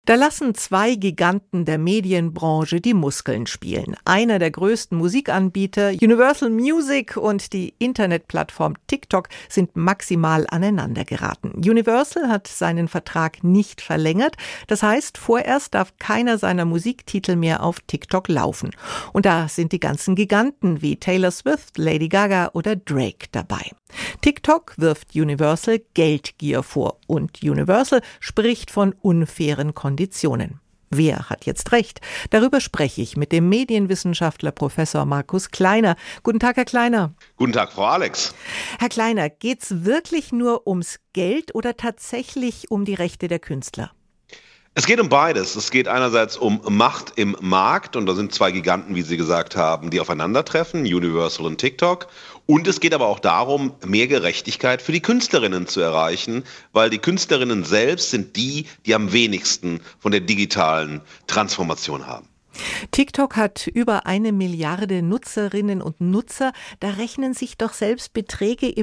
Da lassen zwei Giganten der Medienbranche die Muskeln spielen. Einer der größten Musikanbieter, Universal Music, und die Internetplattform TikTok sind maximal aneinander geraten. Universal hat seinen Vertrag nicht verlängert. Das heißt, vorerst darf keiner seiner Musiktitel mehr auf TikTok laufen. Und da sind die ganzen Giganten wie Taylor Swift, Lady Gaga oder Drake dabei. TikTok wirft Universal Geldgier vor und Universal spricht von unfairen Konditionen. Wer hat jetzt recht? Darüber spreche ich mit dem Medienwissenschaftler Professor Markus Kleiner. Guten Tag, Herr Kleiner. Guten Tag, Frau Alex. Herr Kleiner, geht's wirklich nur ums Geld oder tatsächlich um die Rechte der Künstler? Es geht um beides. Es geht einerseits um Macht im Markt, und da sind zwei Giganten, wie Sie gesagt haben, die aufeinandertreffen, Universal und TikTok. Und es geht aber auch darum, mehr Gerechtigkeit für die Künstlerinnen zu erreichen, weil die Künstlerinnen selbst sind die am wenigsten von der digitalen Transformation haben. TikTok hat über 1 Milliarde Nutzerinnen und Nutzer. Da rechnen sich doch selbst Beträge im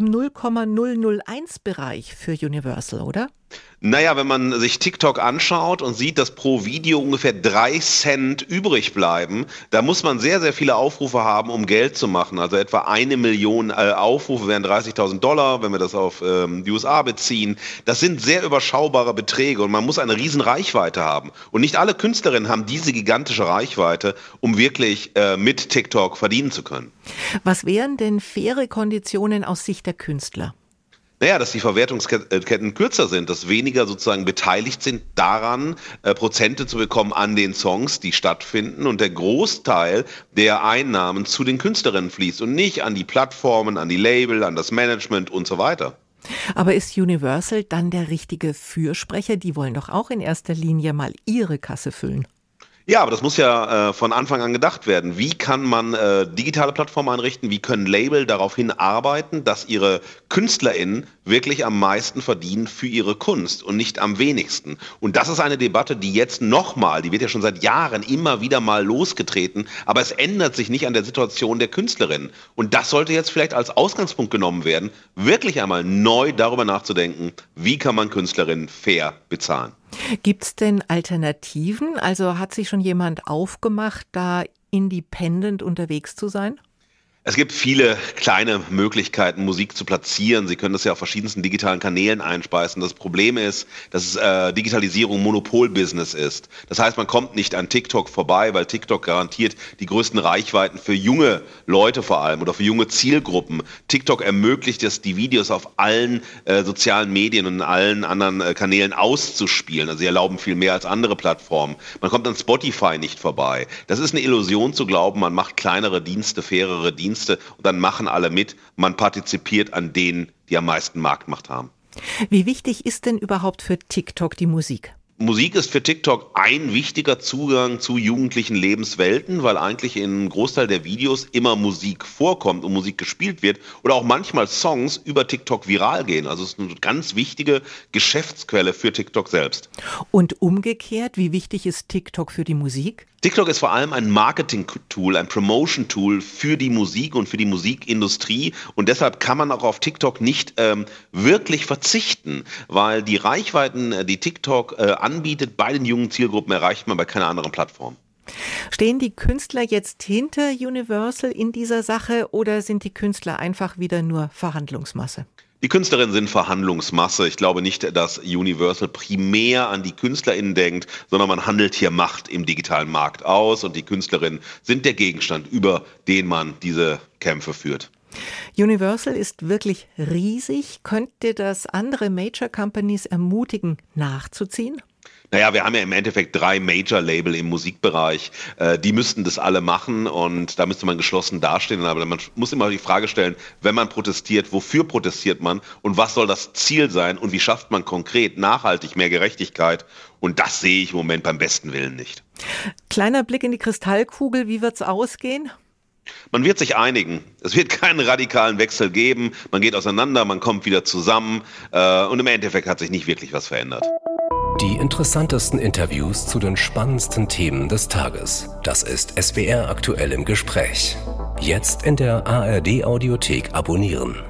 0,001-Bereich für Universal, oder? Naja, wenn man sich TikTok anschaut und sieht, dass pro Video ungefähr 3 Cent übrig bleiben, da muss man sehr, sehr viele Aufrufe haben, um Geld zu machen. Also etwa 1 Million Aufrufe wären $30.000, wenn wir das auf die USA beziehen. Das sind sehr überschaubare Beträge und man muss eine riesen Reichweite haben. Und nicht alle Künstlerinnen haben diese gigantische Reichweite, um wirklich mit TikTok verdienen zu können. Was wären denn faire Konditionen aus Sicht der Künstler? Naja, dass die Verwertungsketten kürzer sind, dass weniger sozusagen beteiligt sind daran, Prozente zu bekommen an den Songs, die stattfinden, und der Großteil der Einnahmen zu den Künstlerinnen fließt und nicht an die Plattformen, an die Label, an das Management und so weiter. Aber ist Universal dann der richtige Fürsprecher? Die wollen doch auch in erster Linie mal ihre Kasse füllen. Ja, aber das muss ja von Anfang an gedacht werden. Wie kann man digitale Plattformen einrichten? Wie können Label darauf hinarbeiten, dass ihre KünstlerInnen wirklich am meisten verdienen für ihre Kunst und nicht am wenigsten? Und das ist eine Debatte, die jetzt nochmal, die wird ja schon seit Jahren immer wieder mal losgetreten, aber es ändert sich nicht an der Situation der Künstlerinnen. Und das sollte jetzt vielleicht als Ausgangspunkt genommen werden, wirklich einmal neu darüber nachzudenken, wie kann man Künstlerinnen fair bezahlen. Gibt's denn Alternativen? Also hat sich schon jemand aufgemacht, da independent unterwegs zu sein? Es gibt viele kleine Möglichkeiten, Musik zu platzieren. Sie können das ja auf verschiedensten digitalen Kanälen einspeisen. Das Problem ist, dass Digitalisierung Monopolbusiness ist. Das heißt, man kommt nicht an TikTok vorbei, weil TikTok garantiert die größten Reichweiten für junge Leute vor allem oder für junge Zielgruppen. TikTok ermöglicht es, die Videos auf allen sozialen Medien und in allen anderen Kanälen auszuspielen. Also sie erlauben viel mehr als andere Plattformen. Man kommt an Spotify nicht vorbei. Das ist eine Illusion zu glauben, man macht kleinere Dienste, fairere Dienste, und dann machen alle mit. Man partizipiert an denen, die am meisten Marktmacht haben. Wie wichtig ist denn überhaupt für TikTok die Musik? Musik ist für TikTok ein wichtiger Zugang zu jugendlichen Lebenswelten, weil eigentlich in einem Großteil der Videos immer Musik vorkommt und Musik gespielt wird oder auch manchmal Songs über TikTok viral gehen. Also es ist eine ganz wichtige Geschäftsquelle für TikTok selbst. Und umgekehrt, wie wichtig ist TikTok für die Musik? TikTok ist vor allem ein Marketing-Tool, ein Promotion-Tool für die Musik und für die Musikindustrie, und deshalb kann man auch auf TikTok nicht wirklich verzichten, weil die Reichweiten, die TikTok anbietet, bei den jungen Zielgruppen erreicht man bei keiner anderen Plattform. Stehen die Künstler jetzt hinter Universal in dieser Sache oder sind die Künstler einfach wieder nur Verhandlungsmasse? Die Künstlerinnen sind Verhandlungsmasse. Ich glaube nicht, dass Universal primär an die KünstlerInnen denkt, sondern man handelt hier Macht im digitalen Markt aus, und die Künstlerinnen sind der Gegenstand, über den man diese Kämpfe führt. Universal ist wirklich riesig. Könnte das andere Major Companies ermutigen, nachzuziehen? Naja, wir haben ja im Endeffekt 3 Major-Label im Musikbereich. Die müssten das alle machen, und da müsste man geschlossen dastehen. Aber man muss immer die Frage stellen, wenn man protestiert, wofür protestiert man und was soll das Ziel sein und wie schafft man konkret nachhaltig mehr Gerechtigkeit? Und das sehe ich im Moment beim besten Willen nicht. Kleiner Blick in die Kristallkugel, wie wird's ausgehen? Man wird sich einigen. Es wird keinen radikalen Wechsel geben. Man geht auseinander, man kommt wieder zusammen. Und im Endeffekt hat sich nicht wirklich was verändert. Die interessantesten Interviews zu den spannendsten Themen des Tages. Das ist SWR aktuell im Gespräch. Jetzt in der ARD Audiothek abonnieren.